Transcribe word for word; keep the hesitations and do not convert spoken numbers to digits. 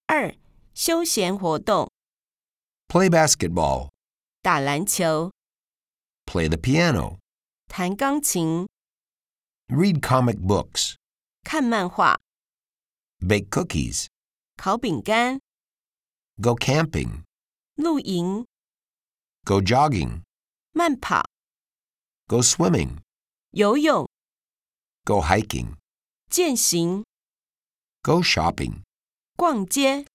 二、休闲活动 Play basketball. 打篮球 Play the piano. 弹钢琴 Read comic books. 看漫画 Bake cookies. 烤饼干 Go camping. 露营 Go jogging. 慢跑 Go swimming. 游泳 Go hiking. 健行 Go shopping. 逛街